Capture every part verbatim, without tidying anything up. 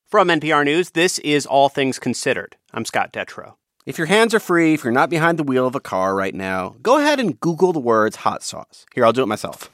From N P R News, this is All Things Considered. I'm Scott Detrow. If your hands are free, if you're not behind the wheel of a car right now, go ahead and Google the words hot sauce. Here, I'll do it myself.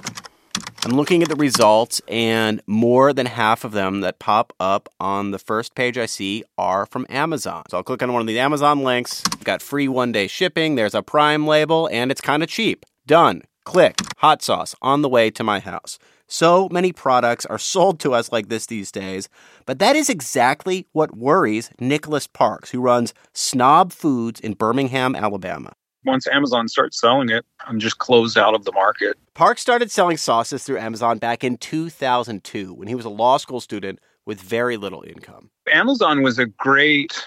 I'm looking at the results, and more than half of them that pop up on the first page I see are from Amazon. So I'll click on one of the Amazon links. Got free one-day shipping. There's a Prime label, and it's kind of cheap. Done. Click. Hot sauce on the way to my house. So many products are sold to us like this these days, but that is exactly what worries Nicholas Parks, who runs Snob Foods in Birmingham, Alabama. Once Amazon starts selling it, I'm just closed out of the market. Parks started selling sauces through Amazon back in two thousand two when he was a law school student with very little income. Amazon was a great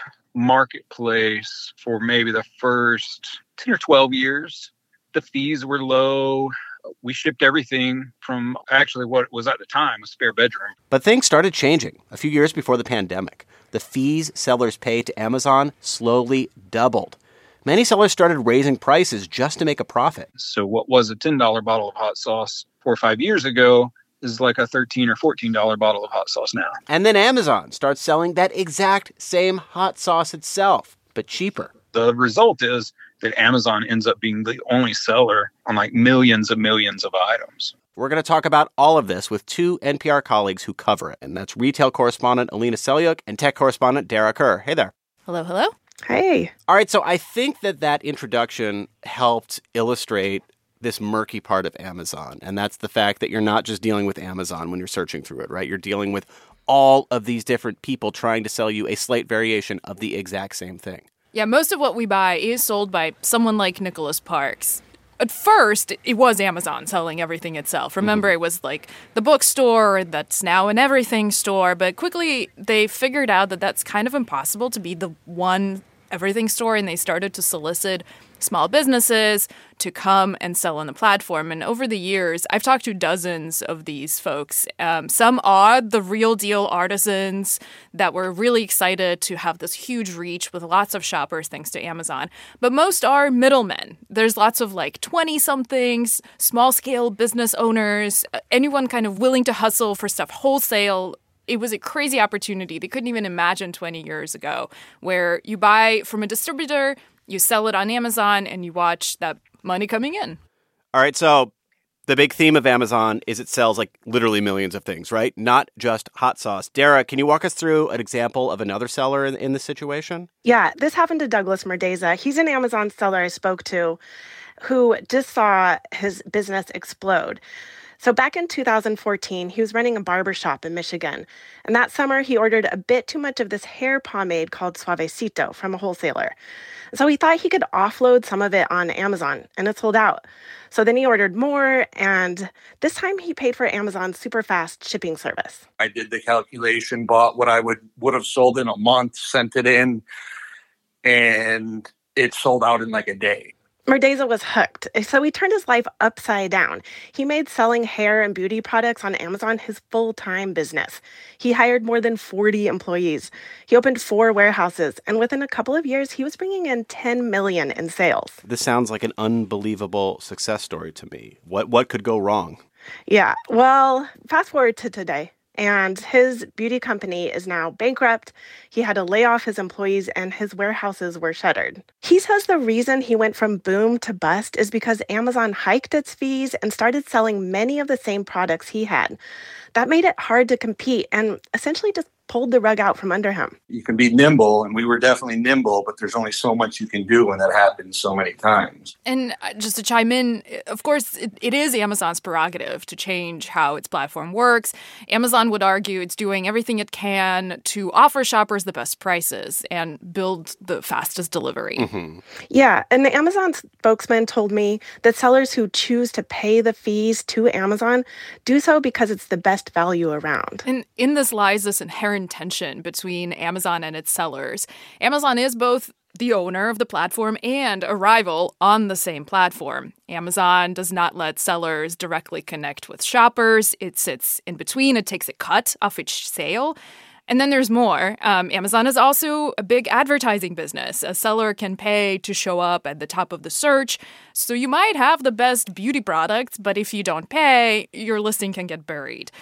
marketplace for maybe the first ten or twelve years. The fees were low. We shipped everything from actually what was at the time a spare bedroom. But things started changing a few years before the pandemic. The fees sellers paid to Amazon slowly doubled. Many sellers started raising prices just to make a profit. So what was a ten dollars bottle of hot sauce four or five years ago is like a thirteen dollars or fourteen dollars bottle of hot sauce now. And then Amazon starts selling that exact same hot sauce itself, but cheaper. The result is that Amazon ends up being the only seller on like millions and millions of items. We're going to talk about all of this with two N P R colleagues who cover it, and that's retail correspondent Alina Selyuk and tech correspondent Dara Kerr. Hey there. Hello, hello. Hey. All right, so I think that that introduction helped illustrate this murky part of Amazon, and that's the fact that you're not just dealing with Amazon when you're searching through it, right? You're dealing with all of these different people trying to sell you a slight variation of the exact same thing. Yeah, most of what we buy is sold by someone like Nicholas Parks. At first, it was Amazon selling everything itself. Remember, mm-hmm. It was like the bookstore that's now an everything store. But quickly, they figured out that that's kind of impossible to be the one everything store, and they started to solicit small businesses to come and sell on the platform. And over the years, I've talked to dozens of these folks. Um, some are the real deal artisans that were really excited to have this huge reach with lots of shoppers thanks to Amazon. But most are middlemen. There's lots of like twenty-somethings, small-scale business owners, anyone kind of willing to hustle for stuff wholesale. It was a crazy opportunity they couldn't even imagine twenty years ago, where you buy from a distributor, you sell it on Amazon, and you watch that money coming in. All right, so the big theme of Amazon is it sells like literally millions of things, right? Not just hot sauce. Dara, can you walk us through an example of another seller in, in this situation? Yeah, this happened to Douglas Merdeza. He's an Amazon seller I spoke to who just saw his business explode. So back in two thousand fourteen, he was running a barbershop in Michigan. And that summer, he ordered a bit too much of this hair pomade called Suavecito from a wholesaler. So he thought he could offload some of it on Amazon, and it sold out. So then he ordered more, and this time he paid for Amazon's super fast shipping service. I did the calculation, bought what I would, would have sold in a month, sent it in, and it sold out in like a day. Merdeza was hooked, so he turned his life upside down. He made selling hair and beauty products on Amazon his full-time business. He hired more than forty employees. He opened four warehouses, and within a couple of years, he was bringing in ten million dollars in sales. This sounds like an unbelievable success story to me. What what could go wrong? Yeah, well, fast forward to today. And his beauty company is now bankrupt. He had to lay off his employees and his warehouses were shuttered. He says the reason he went from boom to bust is because Amazon hiked its fees and started selling many of the same products he had. That made it hard to compete and essentially just pulled the rug out from under him. You can be nimble, and we were definitely nimble, but there's only so much you can do when that happens so many times. And just to chime in, of course, it, it is Amazon's prerogative to change how its platform works. Amazon would argue it's doing everything it can to offer shoppers the best prices and build the fastest delivery. Mm-hmm. Yeah, and the Amazon spokesman told me that sellers who choose to pay the fees to Amazon do so because it's the best value around. And in this lies this inherent tension between Amazon and its sellers. Amazon is both the owner of the platform and a rival on the same platform. Amazon does not let sellers directly connect with shoppers. It sits in between. It takes a cut off each sale. And then there's more. Um, Amazon is also a big advertising business. A seller can pay to show up at the top of the search. So you might have the best beauty products, but if you don't pay, your listing can get buried.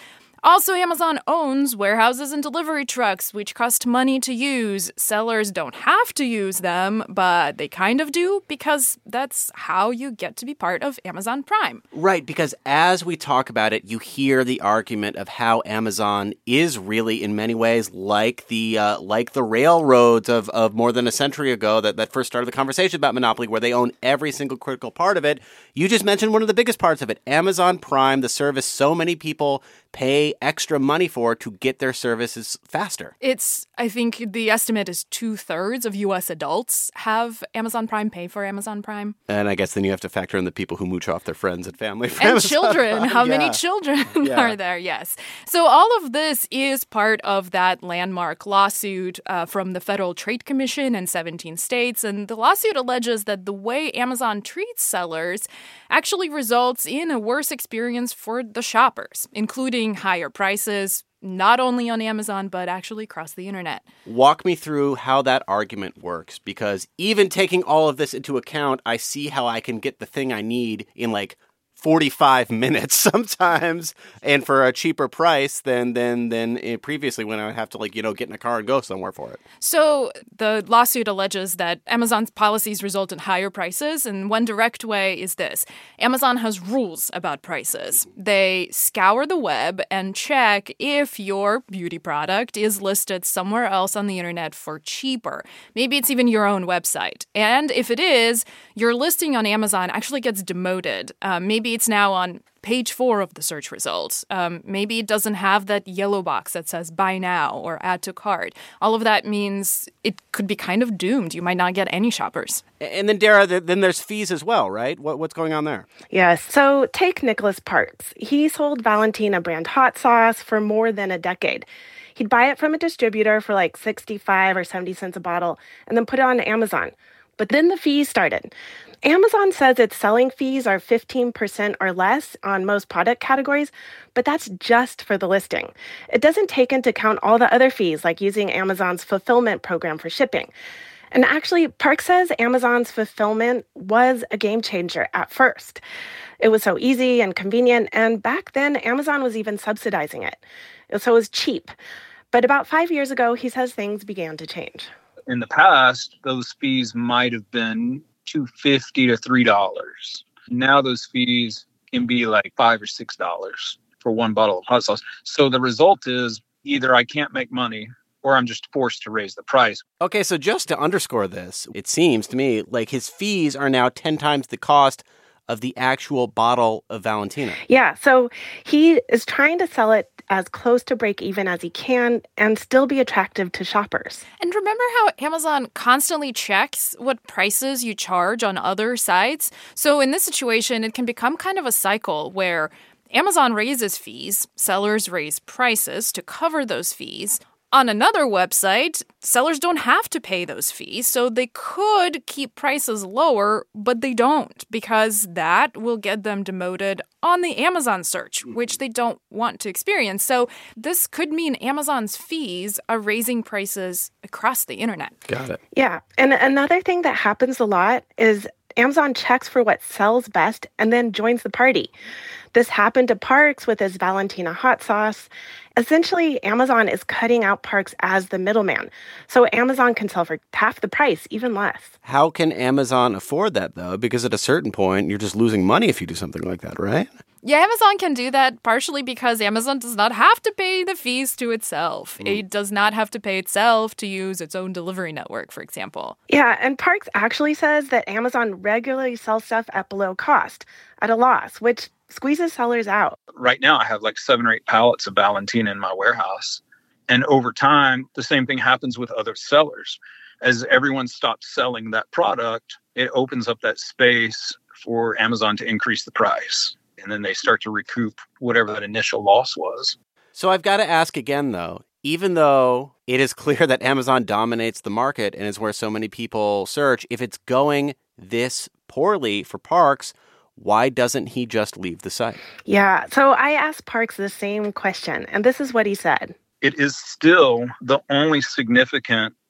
Also, Amazon owns warehouses and delivery trucks, which cost money to use. Sellers don't have to use them, but they kind of do because that's how you get to be part of Amazon Prime. Right, because as we talk about it, you hear the argument of how Amazon is really, in many ways, like the uh, like the railroads of, of more than a century ago that, that first started the conversation about monopoly, where they own every single critical part of it. You just mentioned one of the biggest parts of it, Amazon Prime, the service so many people pay extra money for to get their services faster. It's, I think the estimate is two-thirds of U S adults have Amazon Prime, pay for Amazon Prime. And I guess then you have to factor in the people who mooch off their friends and family. And Amazon children. Prime. How yeah. many children yeah. are there? Yes. So all of this is part of that landmark lawsuit uh, from the Federal Trade Commission in seventeen states. And the lawsuit alleges that the way Amazon treats sellers actually results in a worse experience for the shoppers, including higher prices, not only on Amazon, but actually across the internet. Walk me through how that argument works, because even taking all of this into account, I see how I can get the thing I need in like forty-five minutes sometimes, and for a cheaper price than than than previously when I would have to, like, you know, get in a car and go somewhere for it. So the lawsuit alleges that Amazon's policies result in higher prices, and one direct way is this. Amazon has rules about prices. They scour the web and check if your beauty product is listed somewhere else on the internet for cheaper. Maybe it's even your own website. And if it is, your listing on Amazon actually gets demoted. Um, maybe it's now on page four of the search results. Um, maybe it doesn't have that yellow box that says buy now or add to cart. All of that means it could be kind of doomed. You might not get any shoppers. And then, Dara, then there's fees as well, right? What, what's going on there? Yes. So take Nicholas Parks. He sold Valentina brand hot sauce for more than a decade. He'd buy it from a distributor for like sixty-five or seventy cents a bottle and then put it on Amazon. But then the fees started. Amazon says its selling fees are fifteen percent or less on most product categories, but that's just for the listing. It doesn't take into account all the other fees, like using Amazon's fulfillment program for shipping. And actually, Park says Amazon's fulfillment was a game changer at first. It was so easy and convenient, and back then, Amazon was even subsidizing it. So it was cheap. But about five years ago, he says things began to change. In the past, those fees might have been two fifty to three dollars. Now those fees can be like five or six dollars for one bottle of hot sauce. So the result is either I can't make money or I'm just forced to raise the price. Okay, so just to underscore this, it seems to me like his fees are now ten times the cost of the actual bottle of Valentina. Yeah, so he is trying to sell it as close to break even as he can and still be attractive to shoppers. And remember how Amazon constantly checks what prices you charge on other sites? So in this situation, it can become kind of a cycle where Amazon raises fees, sellers raise prices to cover those fees. On another website, sellers don't have to pay those fees, so they could keep prices lower, but they don't, because that will get them demoted on the Amazon search, which they don't want to experience. So this could mean Amazon's fees are raising prices across the internet. Got it. Yeah, and another thing that happens a lot is Amazon checks for what sells best and then joins the party. This happened to Parks with his Valentina hot sauce. Essentially, Amazon is cutting out Parks as the middleman, so Amazon can sell for half the price, even less. How can Amazon afford that, though? Because at a certain point, you're just losing money if you do something like that, right? Yeah, Amazon can do that partially because Amazon does not have to pay the fees to itself. Mm. It does not have to pay itself to use its own delivery network, for example. Yeah, and Parks actually says that Amazon regularly sells stuff at below cost, at a loss, which squeezes sellers out. Right now, I have like seven or eight pallets of Valentina in my warehouse. And over time, the same thing happens with other sellers. As everyone stops selling that product, it opens up that space for Amazon to increase the price. And then they start to recoup whatever that initial loss was. So I've got to ask again, though, even though it is clear that Amazon dominates the market and is where so many people search, if it's going this poorly for Parks, why doesn't he just leave the site? Yeah, so I asked Parks the same question, and this is what he said. It is still the only significant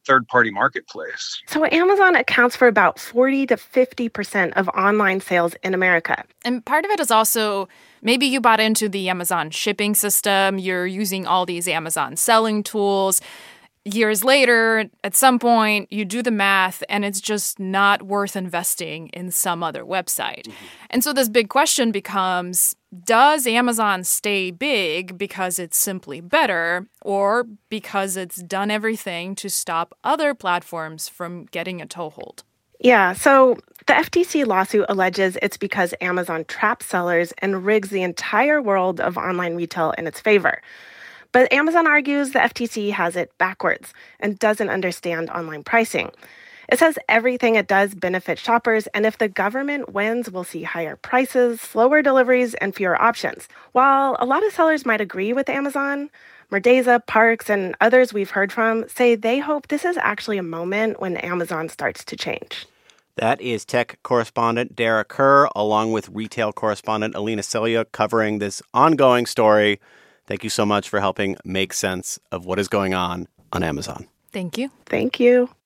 third-party marketplace. So Amazon accounts for about forty to fifty percent of online sales in America. And part of it is also maybe you bought into the Amazon shipping system. You're using all these Amazon selling tools. Years later, at some point, you do the math and it's just not worth investing in some other website. Mm-hmm. And so this big question becomes, does Amazon stay big because it's simply better or because it's done everything to stop other platforms from getting a toehold? Yeah, so the F T C lawsuit alleges it's because Amazon traps sellers and rigs the entire world of online retail in its favor. But Amazon argues the F T C has it backwards and doesn't understand online pricing. It says everything it does benefits shoppers, and if the government wins, we'll see higher prices, slower deliveries, and fewer options. While a lot of sellers might agree with Amazon, Merdeza, Parks, and others we've heard from say they hope this is actually a moment when Amazon starts to change. That is tech correspondent Dara Kerr, along with retail correspondent Alina Celia, covering this ongoing story. Thank you so much for helping make sense of what is going on on Amazon. Thank you. Thank you.